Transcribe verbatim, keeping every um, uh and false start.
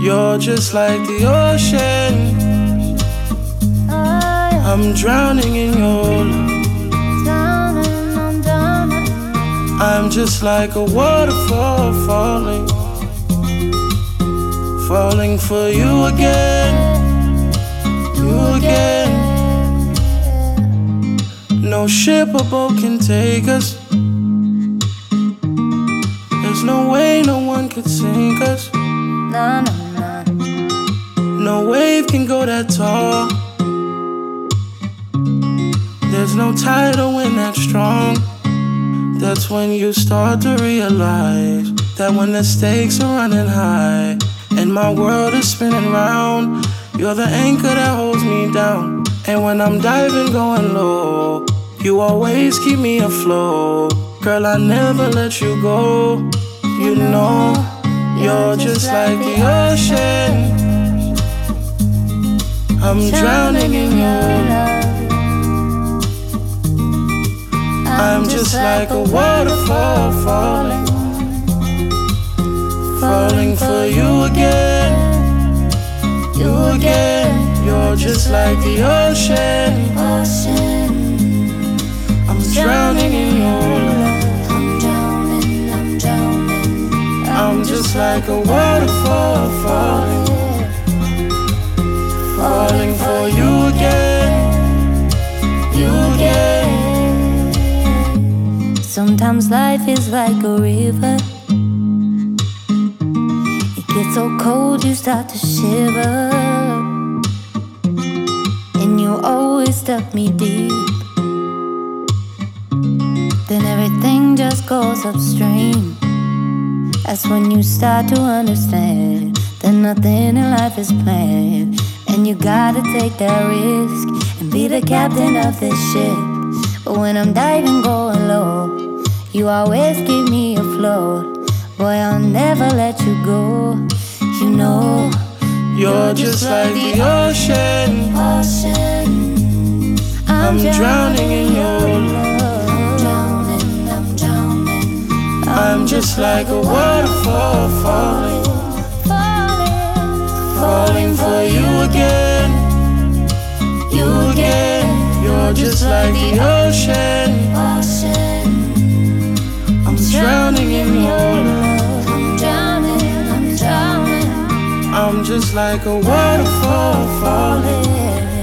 You're just like the ocean. I'm drowning in your love. I'm just like a waterfall falling, falling for you again, you again. No ship or boat can take us. There's no way no one could sink us. No, no, no. No wave can go that tall. There's no tide or wind that strong. That's when you start to realize that when the stakes are running high and my world is spinning round, you're the anchor that holds me down. And when I'm diving going low, you always keep me afloat. Girl, I never let you go. You know, you're just like the ocean. I'm drowning in your love. I'm just like a waterfall falling, falling for you again, you again. You're just like the ocean. I'm drowning in your love. I'm drowning, I'm drowning. I'm just like a waterfall falling, falling for you again, you again. Sometimes life is like a river. It gets so cold you start to shiver. And you always stuck me deep. Then everything just goes upstream. That's when you start to understand that nothing in life is planned. And you gotta take that risk and be the captain of this ship. But when I'm diving going low, you always keep me afloat. Boy, I'll never let you go. You know, you're just like the ocean. ocean. I'm drowning in your love. I'm drowning, I'm drowning. I'm just like a waterfall falling, falling, falling for you again, you again. You're just like the ocean. ocean. I'm drowning in your love. I'm drowning, I'm drowning. I'm just like a waterfall falling,